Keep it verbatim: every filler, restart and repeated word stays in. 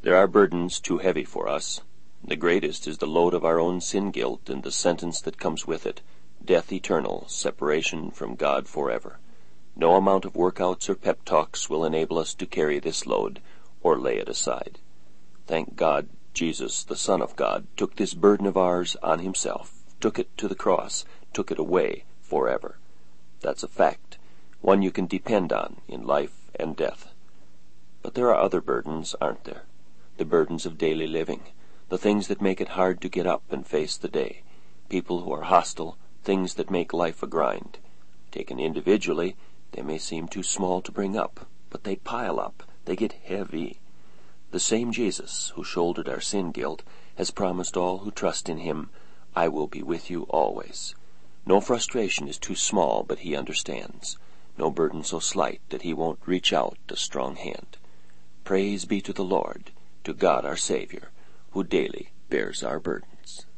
There are burdens too heavy for us. The greatest is the load of our own sin guilt and the sentence that comes with it, death eternal, separation from God forever. No amount of workouts or pep talks will enable us to carry this load or lay it aside. Thank God, Jesus, the Son of God, took this burden of ours on himself, took it to the cross, took it away forever. That's a fact, one you can depend on in life and death. But there are other burdens, aren't there? The burdens of daily living, the things that make it hard to get up and face the day, people who are hostile, things that make life a grind. Taken individually, they may seem too small to bring up, but they pile up, they get heavy. The same Jesus who shouldered our sin guilt has promised all who trust in him, "I will be with you always." No frustration is too small, but he understands. No burden so slight that he won't reach out a strong hand. Praise be to the Lord, to God our Savior, who daily bears our burdens.